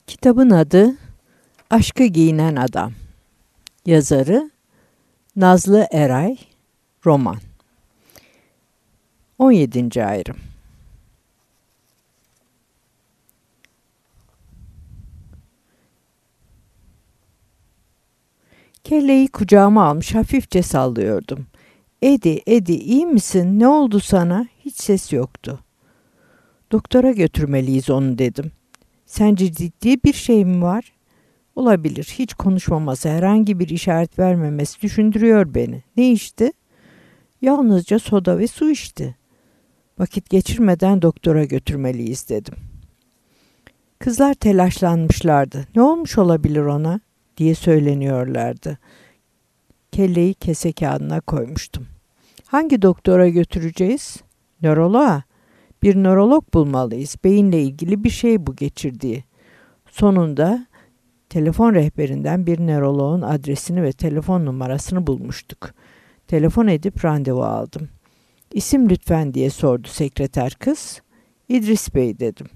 Kitabın adı Aşkı Giyinen Adam. Yazarı Nazlı Eray. Roman. 17. ayrım. Kelleyi kucağıma almış hafifçe sallıyordum. Edi, iyi misin? Ne oldu sana? Hiç ses yoktu. Doktora götürmeliyiz onu dedim. Sence ciddi bir şey mi var? Olabilir. Hiç konuşmaması, herhangi bir işaret vermemesi düşündürüyor beni. Ne içti? Yalnızca soda ve su içti. Vakit geçirmeden doktora götürmeliyiz dedim. Kızlar telaşlanmışlardı. Ne olmuş olabilir ona diye söyleniyorlardı. Kelleyi kese kağıdına koymuştum. Hangi doktora götüreceğiz? Nöroloğa. Bir nörolog bulmalıyız. Beyinle ilgili bir şey bu geçirdiği. Sonunda telefon rehberinden bir nöroloğun adresini ve telefon numarasını bulmuştuk. Telefon edip randevu aldım. İsim lütfen diye sordu sekreter kız. İdris Bey dedim.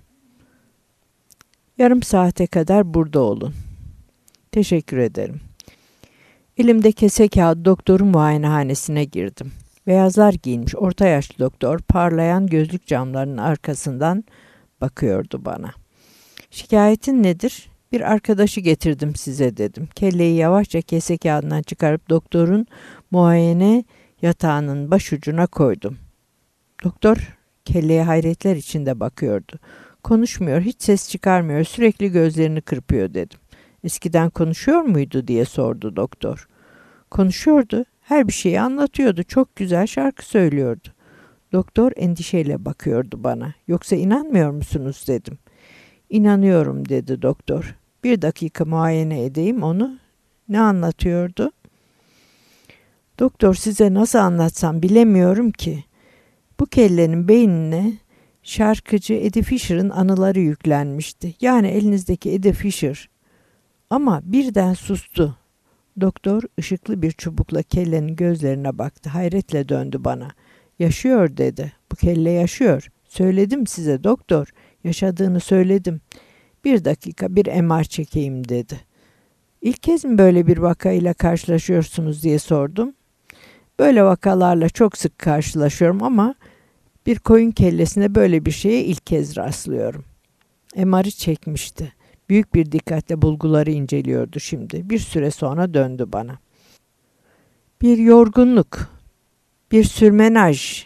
Yarım saate kadar burada olun. Teşekkür ederim. Elimde kese kağıdı doktorun muayenehanesine girdim. Beyazlar giyinmiş orta yaşlı doktor parlayan gözlük camlarının arkasından bakıyordu bana. Şikayetin nedir? Bir arkadaşı getirdim size dedim. Kelleyi yavaşça kese kağıdından çıkarıp doktorun muayene yatağının başucuna koydum. Doktor kelleye hayretler içinde bakıyordu. Konuşmuyor, hiç ses çıkarmıyor, sürekli gözlerini kırpıyor dedim. Eskiden konuşuyor muydu diye sordu doktor. Konuşuyordu, her bir şeyi anlatıyordu, çok güzel şarkı söylüyordu. Doktor endişeyle bakıyordu bana. Yoksa inanmıyor musunuz dedim. İnanıyorum dedi doktor. Bir dakika muayene edeyim onu. Ne anlatıyordu? Doktor size nasıl anlatsam bilemiyorum ki. Bu kellenin beynine şarkıcı Eddie Fisher'ın anıları yüklenmişti. Yani elinizdeki Eddie Fisher. Ama birden sustu. Doktor ışıklı bir çubukla kellenin gözlerine baktı. Hayretle döndü bana. Yaşıyor dedi. Bu kelle yaşıyor. Söyledim size doktor. Yaşadığını söyledim. Bir dakika bir MR çekeyim dedi. İlk kez mi böyle bir vakayla karşılaşıyorsunuz diye sordum. Böyle vakalarla çok sık karşılaşıyorum ama bir koyun kellesine böyle bir şeye ilk kez rastlıyorum. MR'ı çekmişti. Büyük bir dikkatle bulguları inceliyordu şimdi. Bir süre sonra döndü bana. Bir yorgunluk, bir sürmenaj.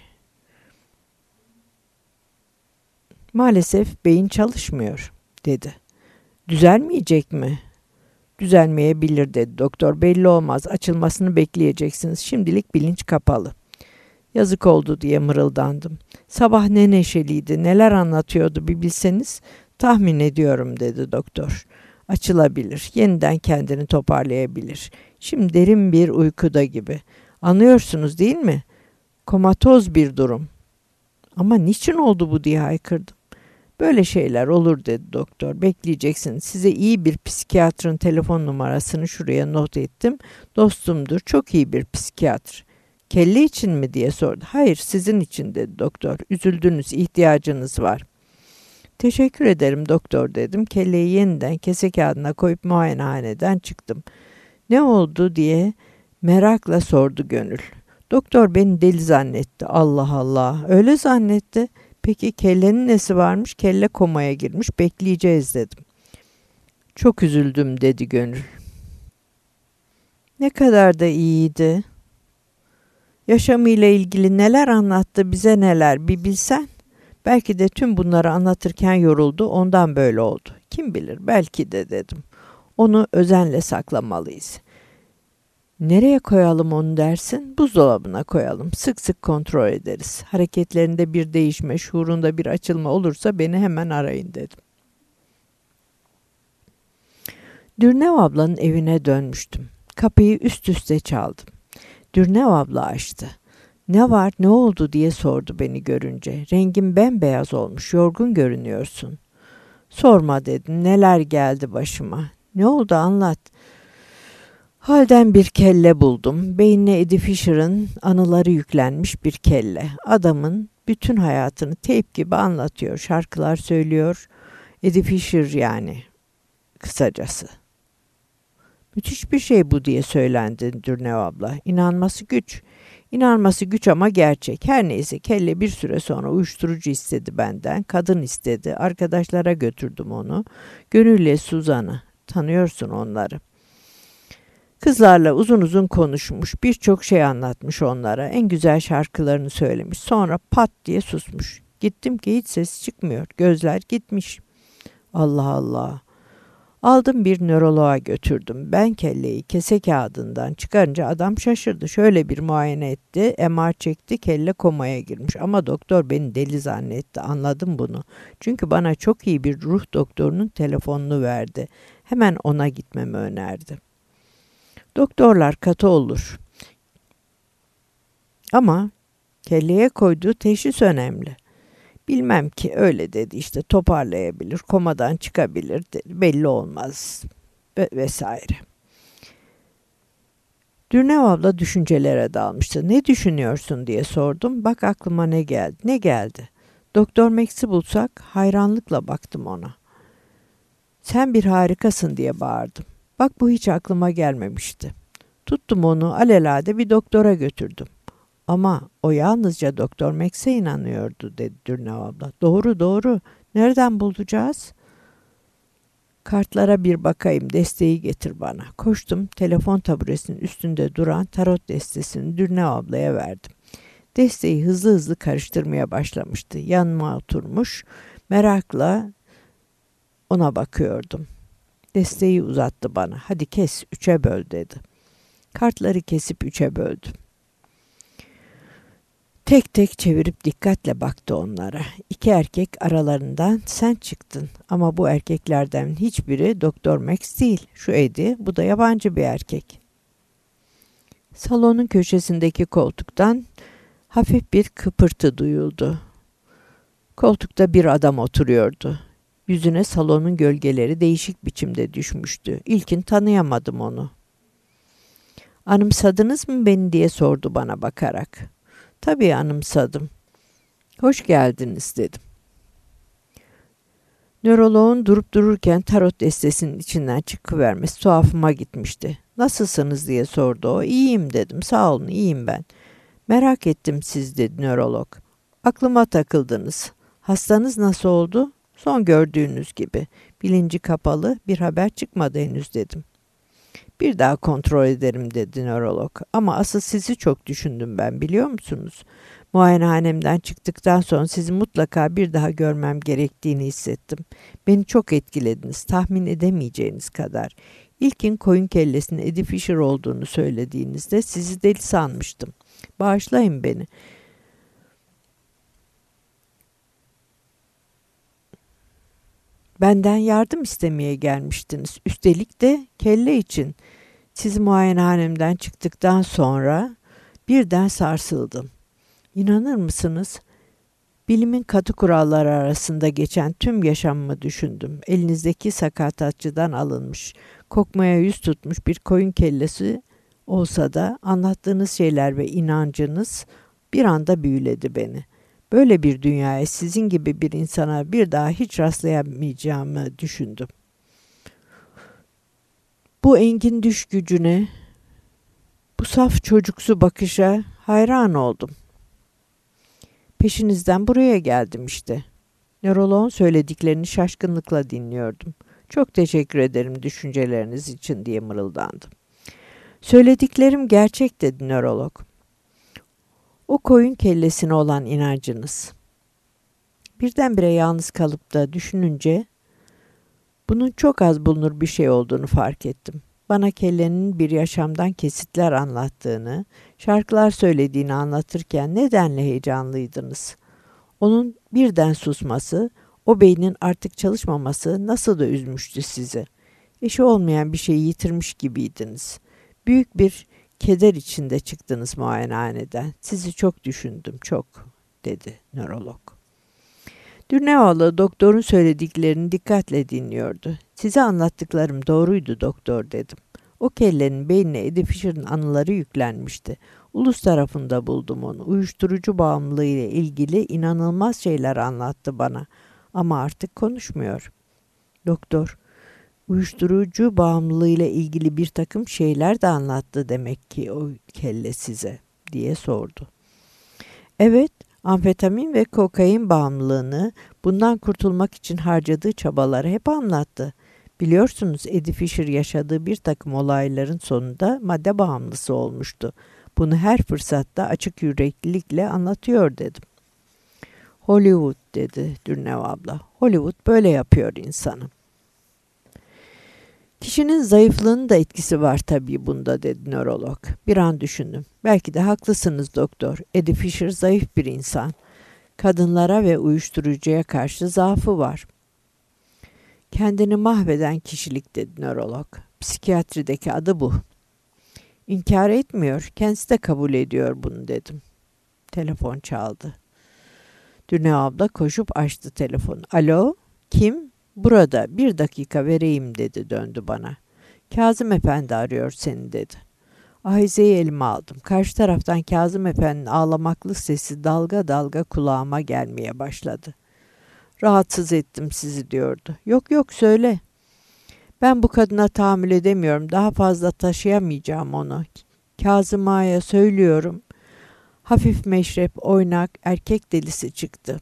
Maalesef beyin çalışmıyor dedi. Düzelmeyecek mi? Düzelmeyebilir dedi doktor. Belli olmaz. Açılmasını bekleyeceksiniz. Şimdilik bilinç kapalı. Yazık oldu diye mırıldandım. Sabah ne neşeliydi, neler anlatıyordu bir bilseniz. Tahmin ediyorum dedi doktor. Açılabilir, yeniden kendini toparlayabilir. Şimdi derin bir uykuda gibi. Anlıyorsunuz değil mi? Komatoz bir durum. Ama niçin oldu bu diye haykırdım. Böyle şeyler olur dedi doktor. Bekleyeceksiniz. Size iyi bir psikiyatrın telefon numarasını şuraya not ettim. Dostumdur, çok iyi bir psikiyatr. Kelle için mi diye sordu. Hayır sizin için dedi doktor. Üzüldünüz, ihtiyacınız var. Teşekkür ederim doktor dedim. Kelleyi yeniden kese kağıdına koyup muayenehaneden çıktım. Ne oldu diye merakla sordu Gönül. Doktor beni deli zannetti. Allah Allah öyle zannetti. Peki kellenin nesi varmış? Kelle komaya girmiş. Bekleyeceğiz dedim. Çok üzüldüm dedi Gönül. Ne kadar da iyiydi. Yaşamıyla ilgili neler anlattı bize neler bir bilsen. Belki de tüm bunları anlatırken yoruldu ondan böyle oldu. Kim bilir belki de dedim. Onu özenle saklamalıyız. Nereye koyalım onu dersin? Buzdolabına koyalım. Sık sık kontrol ederiz. Hareketlerinde bir değişme, şuurunda bir açılma olursa beni hemen arayın dedim. Dürnev ablanın evine dönmüştüm. Kapıyı üst üste çaldım. Dürnev abla açtı. Ne var, ne oldu diye sordu beni görünce. Rengin bembeyaz olmuş, yorgun görünüyorsun. Sorma dedim, neler geldi başıma. Ne oldu anlat. Halden bir kelle buldum. Beynine Eddie Fisher'ın anıları yüklenmiş bir kelle. Adamın bütün hayatını teyp gibi anlatıyor. Şarkılar söylüyor. Eddie Fisher yani. kısacası. Müthiş bir şey bu diye söylendi Dürnev abla. İnanması güç. İnanması güç ama gerçek. Her neyse kelle bir süre sonra uyuşturucu istedi benden. Kadın istedi. Arkadaşlara götürdüm onu. Gönül'le Suzan'ı. Tanıyorsun onları. Kızlarla uzun uzun konuşmuş. Birçok şey anlatmış onlara. En güzel şarkılarını söylemiş. Sonra pat diye susmuş. Gittim ki hiç ses çıkmıyor. Gözler gitmiş. Allah Allah. Aldım bir nöroloğa götürdüm. Ben kelleyi kese kağıdından çıkarınca adam şaşırdı. Şöyle bir muayene etti. MR çekti. Kelle komaya girmiş. Ama doktor beni deli zannetti. Anladım bunu. Çünkü bana çok iyi bir ruh doktorunun telefonunu verdi. Hemen ona gitmemi önerdi. Doktorlar katı olur. Ama kelleye koyduğu teşhis önemli. Bilmem ki öyle dedi işte toparlayabilir, komadan çıkabilir dedi. Belli olmaz vesaire. Dürnev abla düşüncelere dalmıştı. Ne düşünüyorsun diye sordum. Bak aklıma ne geldi. Ne geldi? Doktor Max'i bulsak hayranlıkla baktım ona. Sen bir harikasın diye bağırdım. Bak bu hiç aklıma gelmemişti. Tuttum onu alelade bir doktora götürdüm. Ama o yalnızca Doktor Max'e inanıyordu dedi Dürnev abla. Doğru doğru. Nereden bulacağız? Kartlara bir bakayım, desteği getir bana. Koştum, telefon taburesinin üstünde duran tarot destesini Dürnev ablaya verdim. Desteği hızlı hızlı karıştırmaya başlamıştı. Yanıma oturmuş, merakla ona bakıyordum. Desteği uzattı bana. Hadi kes, 3'e böl dedi. Kartları kesip 3'e böldüm. Tek tek çevirip dikkatle baktı onlara. 2 erkek aralarından sen çıktın. Ama bu erkeklerden hiçbiri Doktor Max değil. Şu Eddie, bu da yabancı bir erkek. Salonun köşesindeki koltuktan hafif bir kıpırtı duyuldu. Koltukta bir adam oturuyordu. Yüzüne salonun gölgeleri değişik biçimde düşmüştü. İlkin tanıyamadım onu. Anımsadınız mı beni diye sordu bana bakarak. Tabii anımsadım. Hoş geldiniz dedim. Nöroloğun durup dururken tarot destesinin içinden çıkıvermesi tuhafıma gitmişti. Nasılsınız diye sordu o. İyiyim dedim. Sağ olun iyiyim ben. Merak ettim siz dedi nörolog. Aklıma takıldınız. Hastanız nasıl oldu? Son gördüğünüz gibi. Bilinci kapalı bir haber çıkmadı henüz dedim. Bir daha kontrol ederim dedi nörolog. Ama asıl sizi çok düşündüm ben biliyor musunuz? Muayenehanemden çıktıktan sonra sizi mutlaka bir daha görmem gerektiğini hissettim. Beni çok etkilediniz, tahmin edemeyeceğiniz kadar. İlkin koyun kellesinin Eddie Fisher olduğunu söylediğinizde sizi deli sanmıştım. Bağışlayın beni. Benden yardım istemeye gelmiştiniz. Üstelik de kelle için. Siz muayenehanemden çıktıktan sonra birden sarsıldım. İnanır mısınız? Bilimin katı kuralları arasında geçen tüm yaşamımı düşündüm. Elinizdeki sakatatçıdan alınmış, kokmaya yüz tutmuş bir koyun kellesi olsa da anlattığınız şeyler ve inancınız bir anda büyüledi beni. Böyle bir dünyaya sizin gibi bir insana bir daha hiç rastlayamayacağımı düşündüm. Bu engin düş gücüne, bu saf çocuksu bakışa hayran oldum. Peşinizden buraya geldim işte. Nöroloğun söylediklerini şaşkınlıkla dinliyordum. Çok teşekkür ederim düşünceleriniz için diye mırıldandım. Söylediklerim gerçek dedi nörolog. O koyun kellesine olan inancınız. Birdenbire yalnız kalıp da düşününce bunun çok az bulunur bir şey olduğunu fark ettim. Bana kellenin bir yaşamdan kesitler anlattığını, şarkılar söylediğini anlatırken nedenle heyecanlıydınız? Onun birden susması, o beynin artık çalışmaması nasıl da üzmüştü sizi. Eşi olmayan bir şeyi yitirmiş gibiydiniz. Büyük bir keder içinde çıktınız muayenehaneden. Sizi çok düşündüm, çok, dedi nörolog. Dürnevalı doktorun söylediklerini dikkatle dinliyordu. Size anlattıklarım doğruydu doktor dedim. O kellenin beynine Eddie Fisher'ın anıları yüklenmişti. Ulus tarafında buldum onu. Uyuşturucu bağımlılığı ile ilgili inanılmaz şeyler anlattı bana. Ama artık konuşmuyor. Doktor, Uyuşturucu bağımlılığıyla ilgili bir takım şeyler de anlattı demek ki o kelle size diye sordu. Evet, amfetamin ve kokain bağımlılığını, bundan kurtulmak için harcadığı çabaları hep anlattı. Biliyorsunuz Eddie Fisher yaşadığı bir takım olayların sonunda madde bağımlısı olmuştu. Bunu her fırsatta açık yüreklilikle anlatıyor dedim. Hollywood dedi Dürnev abla. Hollywood böyle yapıyor insanı. Kişinin zayıflığının da etkisi var tabii bunda dedi nörolog. Bir an düşündüm. Belki de haklısınız doktor. Eddie Fisher zayıf bir insan. Kadınlara ve uyuşturucuya karşı zaafı var. Kendini mahveden kişilik dedi nörolog. Psikiyatrideki adı bu. İnkar etmiyor. Kendisi de kabul ediyor bunu dedim. Telefon çaldı. Dürnev abla koşup açtı telefonu. Alo? Kim? Burada 1 dakika vereyim dedi döndü bana. Kazım Efendi arıyor seni dedi. Ahize'yi elime aldım. Karşı taraftan Kazım Efendi'nin ağlamaklı sesi dalga dalga kulağıma gelmeye başladı. Rahatsız ettim sizi diyordu. Yok yok söyle. Ben bu kadına tahammül edemiyorum. Daha fazla taşıyamayacağım onu. Kazım Ağa'ya söylüyorum. Hafif meşrep, oynak, erkek delisi çıktı.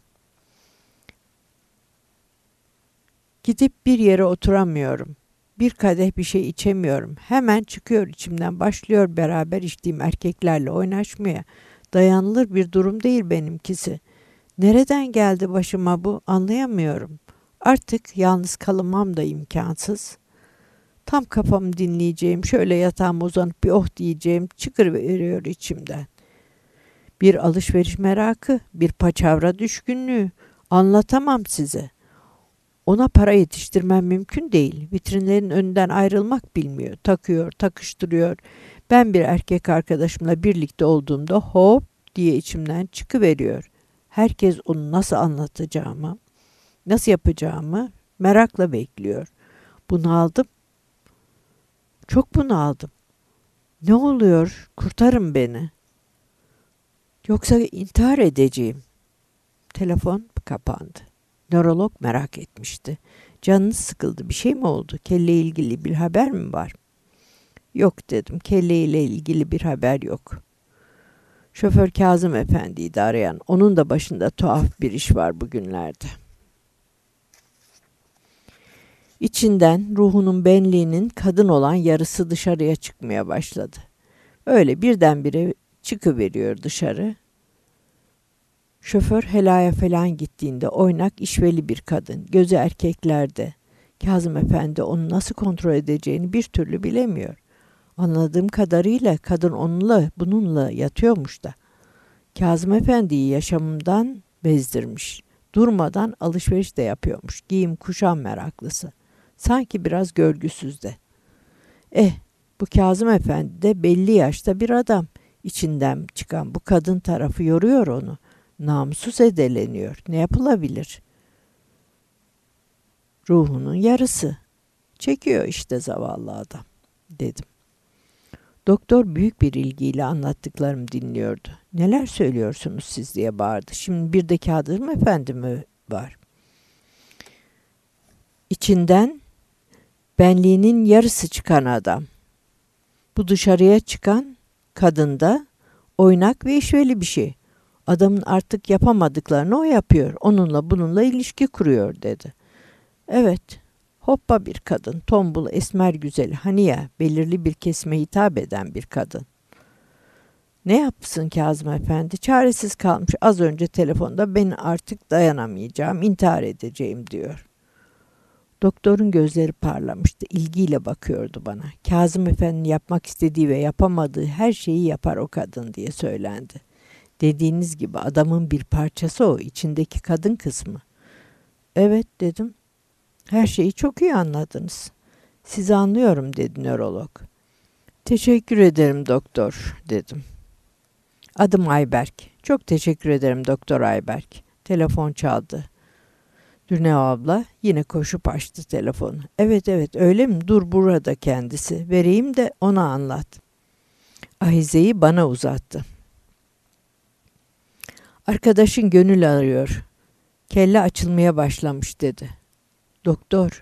Gidip bir yere oturamıyorum. Bir kadeh bir şey içemiyorum. Hemen çıkıyor içimden, başlıyor beraber içtiğim erkeklerle oynaşmaya. Dayanılır bir durum değil benimkisi. Nereden geldi başıma bu anlayamıyorum. Artık yalnız kalmam da imkansız. Tam kafamı dinleyeceğim, şöyle yatağıma uzanıp bir oh diyeceğim, çıkıveriyor içimden. Bir alışveriş merakı, bir paçavra düşkünlüğü. Anlatamam size. Ona para yetiştirmem mümkün değil. Vitrinlerin önünden ayrılmak bilmiyor. Takıyor, takıştırıyor. Ben bir erkek arkadaşımla birlikte olduğumda hop diye içimden çıkıveriyor. Herkes onu nasıl anlatacağımı, nasıl yapacağımı merakla bekliyor. Bunaldım. Çok bunaldım. Ne oluyor? Kurtarın beni. Yoksa intihar edeceğim. Telefon kapandı. Nörolog merak etmişti. Canınız sıkıldı. Bir şey mi oldu? Kelle ilgili bir haber mi var? Yok dedim. Kelle ile ilgili bir haber yok. Şoför Kazım Efendi'ydi arayan. Onun da başında tuhaf bir iş var bugünlerde. İçinden ruhunun benliğinin kadın olan yarısı dışarıya çıkmaya başladı. Öyle birdenbire çıkıveriyor dışarı. Şoför helaya falan gittiğinde oynak işveli bir kadın. Gözü erkeklerde. Kazım Efendi onu nasıl kontrol edeceğini bir türlü bilemiyor. Anladığım kadarıyla kadın onunla bununla yatıyormuş da. Kazım Efendi'yi yaşamından bezdirmiş. Durmadan alışveriş de yapıyormuş. Giyim kuşam meraklısı. Sanki biraz görgüsüz de. Bu Kazım Efendi de belli yaşta bir adam. İçinden çıkan bu kadın tarafı yoruyor onu. Namussuz edeleniyor. Ne yapılabilir? Ruhunun yarısı. Çekiyor işte zavallı adam, dedim. Doktor büyük bir ilgiyle anlattıklarımı dinliyordu. Neler söylüyorsunuz siz diye bağırdı. Şimdi bir de Kazım Efendi mi var? İçinden benliğinin yarısı çıkan adam. Bu dışarıya çıkan kadında oynak ve işveli bir şey. Adamın artık yapamadıklarını o yapıyor. Onunla bununla ilişki kuruyor dedi. Evet, hoppa bir kadın, tombul, esmer güzeli, hani ya belirli bir kesime hitap eden bir kadın. Ne yapsın Kazım Efendi? Çaresiz kalmış az önce telefonda ben artık dayanamayacağım, intihar edeceğim diyor. Doktorun gözleri parlamıştı, ilgiyle bakıyordu bana. Kazım Efendi'nin yapmak istediği ve yapamadığı her şeyi yapar o kadın diye söylendi. Dediğiniz gibi adamın bir parçası o, içindeki kadın kısmı. Evet dedim. Her şeyi çok iyi anladınız. Sizi anlıyorum dedi nörolog. Teşekkür ederim doktor dedim. Adım Ayberk. Çok teşekkür ederim Doktor Ayberk. Telefon çaldı. Dürnev abla yine koşup açtı telefonu. Evet öyle mi? Dur burada kendisi. Vereyim de ona anlat. Ahize'yi bana uzattı. Arkadaşın gönül arıyor. Kelle açılmaya başlamış dedi. Doktor,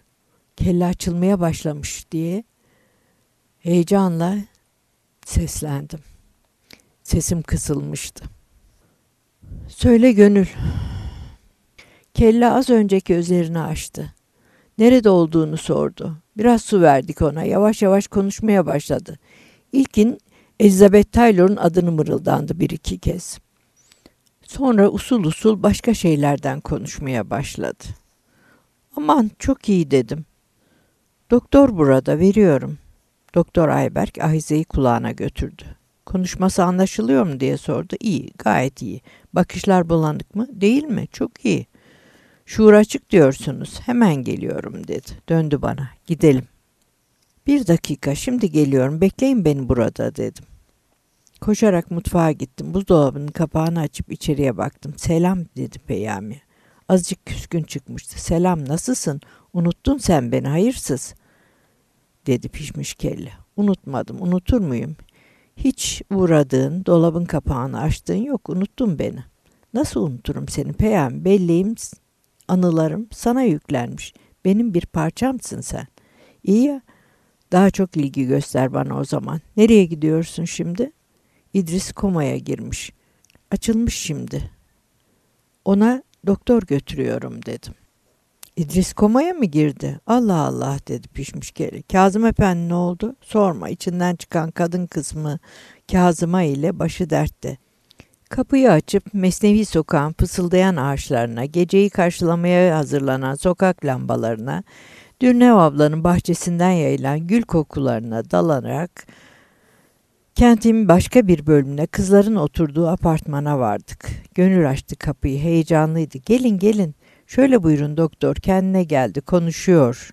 Kelle açılmaya başlamış diye heyecanla seslendim. Sesim kısılmıştı. Söyle Gönül. Kelle az önceki gözlerini açtı. Nerede olduğunu sordu. Biraz su verdik ona. Yavaş yavaş konuşmaya başladı. İlkin Elizabeth Taylor'un adını mırıldandı bir iki kez. Sonra usul usul başka şeylerden konuşmaya başladı. Aman çok iyi dedim. Doktor burada, veriyorum. Doktor Ayberk ahizeyi kulağına götürdü. Konuşması anlaşılıyor mu diye sordu. İyi, gayet iyi. Bakışlar bulanık mı? Değil mi? Çok iyi. Şuur açık diyorsunuz. Hemen geliyorum dedi. Döndü bana. Gidelim. 1 dakika, şimdi geliyorum. Bekleyin beni burada dedim. Koşarak mutfağa gittim. Buzdolabının kapağını açıp içeriye baktım. Selam dedi Peyami. Azıcık küskün çıkmıştı. Selam, nasılsın? Unuttun sen beni, hayırsız dedi pişmiş kelle. Unutmadım, unutur muyum? Hiç uğradığın, dolabın kapağını açtığın yok, unuttun beni. Nasıl unuturum seni Peyami? Belleğim, anılarım sana yüklenmiş. Benim bir parçamsın sen. İyi ya, daha çok ilgi göster bana o zaman. Nereye gidiyorsun şimdi? İdris komaya girmiş. Açılmış şimdi. Ona doktor götürüyorum dedim. İdris komaya mı girdi? Allah Allah dedi pişmiş kelle. Kazım Efendi ne oldu? Sorma, içinden çıkan kadın kısmı Kazıma ile başı dertte. Kapıyı açıp Mesnevi Sokağın fısıldayan ağaçlarına, geceyi karşılamaya hazırlanan sokak lambalarına, Dürnev ablanın bahçesinden yayılan gül kokularına dalarak kentin başka bir bölümüne, kızların oturduğu apartmana vardık. Gönül açtı kapıyı, heyecanlıydı. Gelin gelin, şöyle buyurun doktor, kendine geldi, konuşuyor.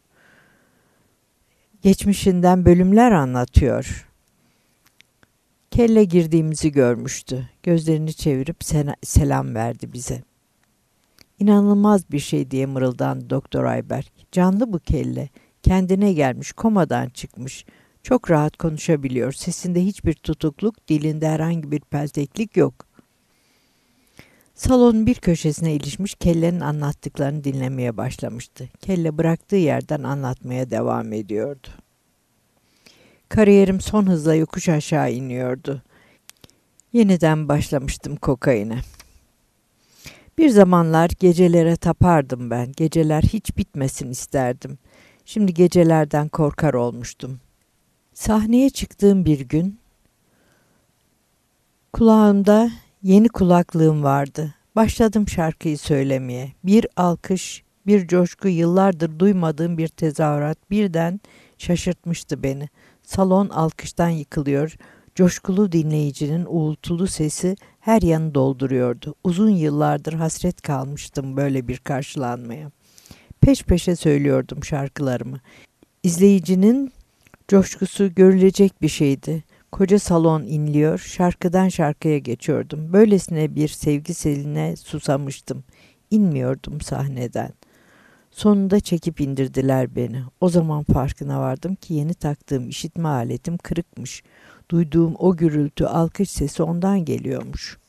Geçmişinden bölümler anlatıyor. Kelle girdiğimizi görmüştü. Gözlerini çevirip selam verdi bize. İnanılmaz bir şey diye mırıldandı Doktor Ayberk. Canlı bu kelle. Kendine gelmiş, komadan çıkmış. Çok rahat konuşabiliyor. Sesinde hiçbir tutukluk, dilinde herhangi bir pelteklik yok. Salonun bir köşesine ilişmiş, kellenin anlattıklarını dinlemeye başlamıştı. Kelle bıraktığı yerden anlatmaya devam ediyordu. Kariyerim son hızla yokuş aşağı iniyordu. Yeniden başlamıştım kokaine. Bir zamanlar gecelere tapardım ben. Geceler hiç bitmesin isterdim. Şimdi gecelerden korkar olmuştum. Sahneye çıktığım bir gün kulağımda yeni kulaklığım vardı. Başladım şarkıyı söylemeye. Bir alkış, bir coşku, yıllardır duymadığım bir tezahürat birden şaşırtmıştı beni. Salon alkıştan yıkılıyor. Coşkulu dinleyicinin uğultulu sesi her yanı dolduruyordu. Uzun yıllardır hasret kalmıştım böyle bir karşılanmaya. Peş peşe söylüyordum şarkılarımı. İzleyicinin coşkusu görülecek bir şeydi. Koca salon inliyor, şarkıdan şarkıya geçiyordum. Böylesine bir sevgi seline susamıştım. İnmiyordum sahneden. Sonunda çekip indirdiler beni. O zaman farkına vardım ki yeni taktığım işitme aletim kırıkmış. Duyduğum o gürültü, alkış sesi ondan geliyormuş.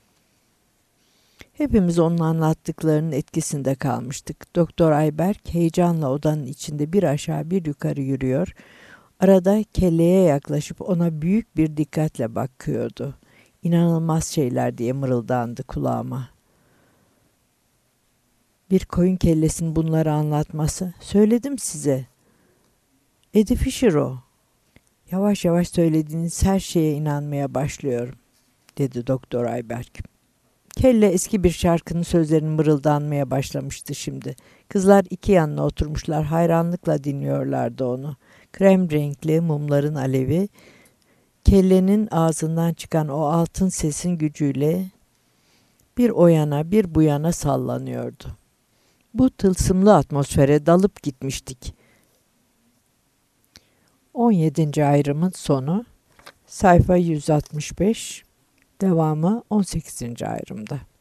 Hepimiz onun anlattıklarının etkisinde kalmıştık. Doktor Ayberk heyecanla odanın içinde bir aşağı bir yukarı yürüyor. Arada kelleye yaklaşıp ona büyük bir dikkatle bakıyordu. İnanılmaz şeyler diye mırıldandı kulağıma. Bir koyun kellesinin bunları anlatması. Söyledim size. Eddie Fisher o. Yavaş yavaş söylediğiniz her şeye inanmaya başlıyorum, dedi Doktor Ayberk. Kelle eski bir şarkının sözlerini mırıldanmaya başlamıştı şimdi. Kızlar iki yanına oturmuşlar, hayranlıkla dinliyorlardı onu. Krem renkli mumların alevi, kellenin ağzından çıkan o altın sesin gücüyle bir o yana bir bu yana sallanıyordu. Bu tılsımlı atmosfere dalıp gitmiştik. 17. ayrımın sonu, sayfa 165, devamı 18. ayrımda.